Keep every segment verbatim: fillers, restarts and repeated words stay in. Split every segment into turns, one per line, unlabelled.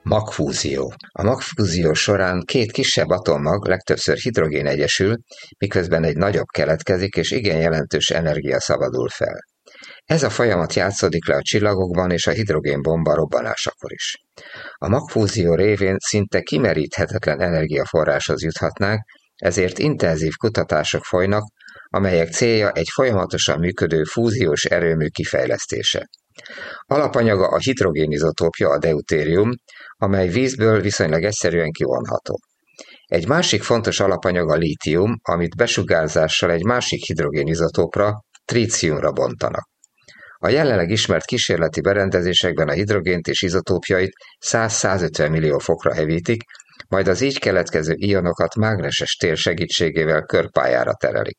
Magfúzió. A magfúzió során két kisebb atommag, legtöbbször hidrogén egyesül, miközben egy nagyobb keletkezik, és igen jelentős energia szabadul fel. Ez a folyamat játszódik le a csillagokban és a hidrogénbomba robbanásakor is. A magfúzió révén szinte kimeríthetetlen energiaforráshoz juthatnánk, ezért intenzív kutatások folynak, amelyek célja egy folyamatosan működő fúziós erőmű kifejlesztése. Alapanyaga a hidrogénizotópja, a deutérium, amely vízből viszonylag egyszerűen kivonható. Egy másik fontos alapanyag a lítium, amit besugárzással egy másik hidrogénizotópra, tríciumra bontanak. A jelenleg ismert kísérleti berendezésekben a hidrogént és izotópjait száz-százötven millió fokra hevítik, majd az így keletkező ionokat mágneses tér segítségével körpályára terelik.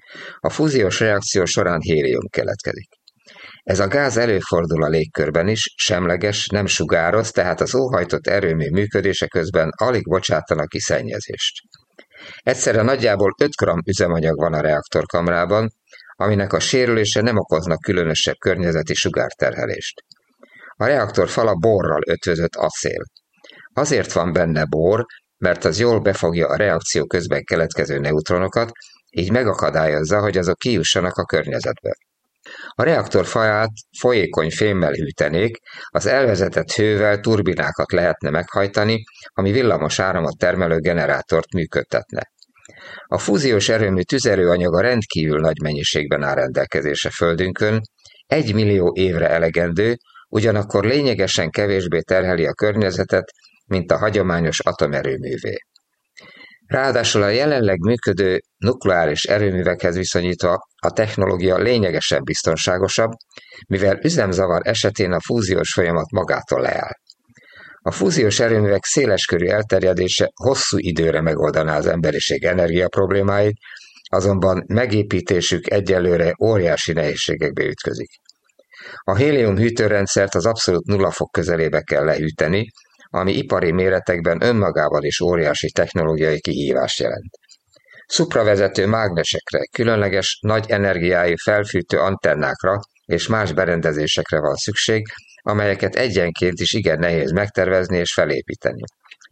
A fúziós reakció során hélium keletkezik. Ez a gáz előfordul a légkörben is, semleges, nem sugároz, tehát az óhajtott erőmű működése közben alig bocsátanak ki szennyezést. Egyszerre nagyjából öt gramm üzemanyag van a reaktorkamrában, aminek a sérülése nem okoznak különösebb környezeti sugárterhelést. A reaktor fala borral ötvözött acél. Azért van benne bor, mert az jól befogja a reakció közben keletkező neutronokat, így megakadályozza, hogy azok kijussanak a környezetbe. A reaktor faját folyékony fémmel hűtenék, az elvezetett hővel turbinákat lehetne meghajtani, ami villamos áramot termelő generátort működtetne. A fúziós erőmű tüzelőanyaga rendkívül nagy mennyiségben áll rendelkezésre Földünkön, egy millió évre elegendő, ugyanakkor lényegesen kevésbé terheli a környezetet, mint a hagyományos atomerőművé. Ráadásul a jelenleg működő nukleáris erőművekhez viszonyítva a technológia lényegesen biztonságosabb, mivel üzemzavar esetén a fúziós folyamat magától leáll. A fúziós erőművek széleskörű elterjedése hosszú időre megoldaná az emberiség energia problémáit, azonban megépítésük egyelőre óriási nehézségekbe ütközik. A hélium hűtőrendszert az abszolút nulla fok közelébe kell lehűteni, ami ipari méretekben önmagában is óriási technológiai kihívást jelent. Szupravezető mágnesekre, különleges nagy energiájú felfűtő antennákra és más berendezésekre van szükség, amelyeket egyenként is igen nehéz megtervezni és felépíteni.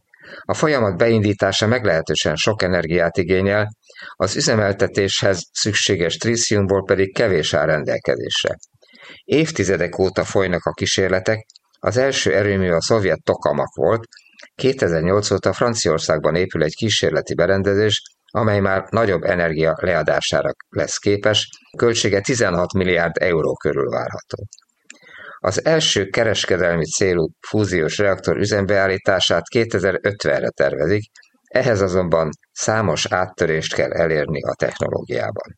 A folyamat beindítása meglehetősen sok energiát igényel, az üzemeltetéshez szükséges tríciumból pedig kevés áll rendelkezésre. Évtizedek óta folynak a kísérletek, az első erőmű a szovjet tokamak volt, kétezer-nyolc óta Franciaországban épül egy kísérleti berendezés, amely már nagyobb energia leadására lesz képes, költsége tizenhat milliárd euró körül várható. Az első kereskedelmi célú fúziós reaktor üzembeállítását kétezer-ötvenre tervezik, ehhez azonban számos áttörést kell elérni a technológiában.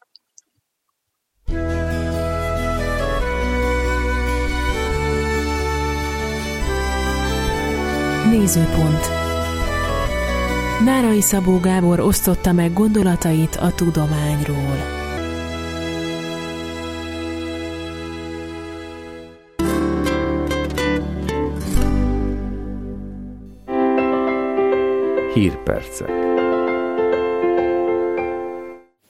Nézőpont. Nárai Szabó Gábor osztotta meg gondolatait a tudományról.
Hírpercek.